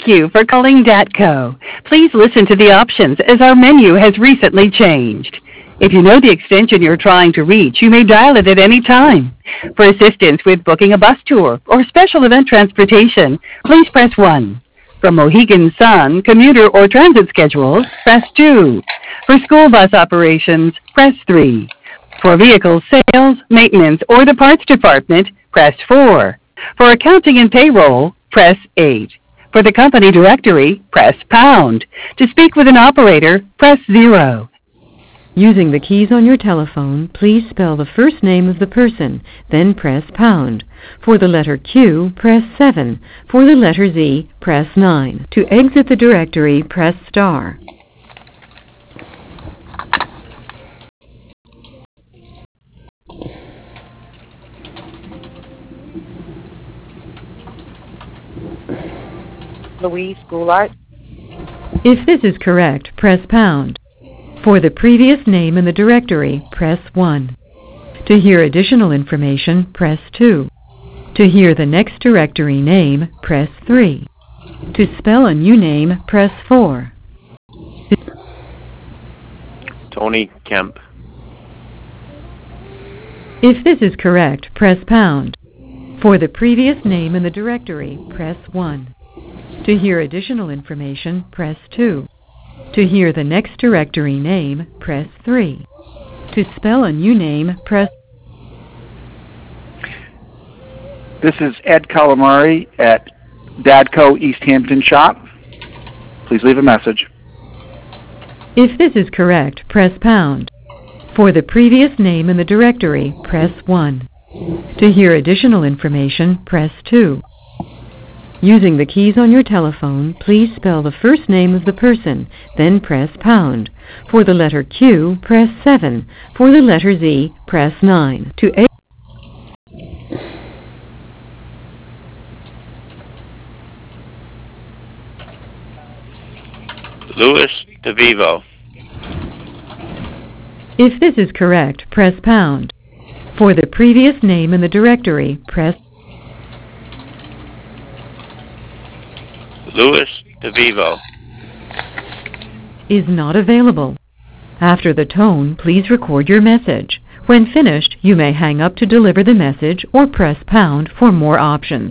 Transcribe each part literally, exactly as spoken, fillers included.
you for calling DATCO. Please listen to the options as our menu has recently changed. If you know the extension you're trying to reach, you may dial it at any time. For assistance with booking a bus tour or special event transportation, please press one. For Mohegan Sun commuter or transit schedules, press two. For school bus operations, press three. For vehicle sales, maintenance, or the parts department, press four. For accounting and payroll, press eight. For the company directory, press pound. To speak with an operator, press zero. Using the keys on your telephone, please spell the first name of the person, then press pound. For the letter Q, press seven. For the letter Z, press nine. To exit the directory, press star. Louise Goulart. If this is correct, press pound. For the previous name in the directory, press one. To hear additional information, press two. To hear the next directory name, press three. To spell a new name, press four. Tony Kemp. If this is correct, press pound. For the previous name in the directory, press one. To hear additional information, press two. To hear the next directory name, press three. To spell a new name, press... This is Ed Calamari at Dadco East Hampton Shop. Please leave a message. If this is correct, press pound. For the previous name in the directory, press one. To hear additional information, press two. Using the keys on your telephone, please spell the first name of the person, then press pound. For the letter Q, press seven. For the letter Z, press nine. To a Louis DeVivo. If this is correct, press pound. For the previous name in the directory, press Louis DeVivo. is not available. After the tone, please record your message. When finished, you may hang up to deliver the message or press pound for more options.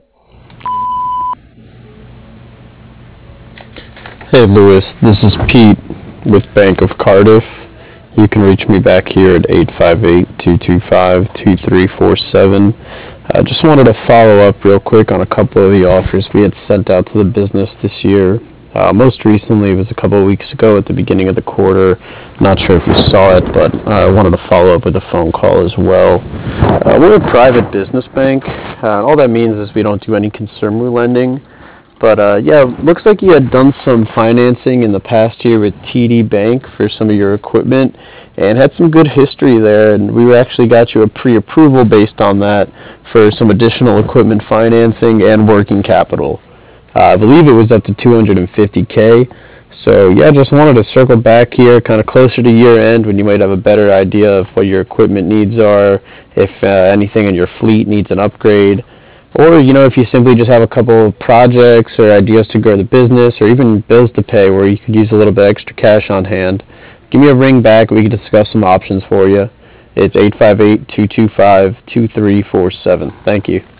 Hey Louis, this is Pete with Bank of Cardiff. You can reach me back here at eight five eight, two two five, two three four seven. I just wanted to follow up real quick on a couple of the offers we had sent out to the business this year. Uh, most recently, it was a couple of weeks ago at the beginning of the quarter. Not sure if you saw it, but I wanted to follow up with a phone call as well. Uh, we're a private business bank. Uh, all that means is we don't do any consumer lending. But uh, yeah, looks like you had done some financing in the past year with T D Bank for some of your equipment and had some good history there, and we actually got you a pre-approval based on that for some additional equipment financing and working capital. Uh, I believe it was up to two hundred fifty K. So yeah, just wanted to circle back here kind of closer to year end when you might have a better idea of what your equipment needs are, if uh, anything in your fleet needs an upgrade. Or, you know, if you simply just have a couple of projects or ideas to grow the business or even bills to pay where you could use a little bit extra cash on hand, give me a ring back and we can discuss some options for you. It's eight five eight, two two five, two three four seven. Thank you.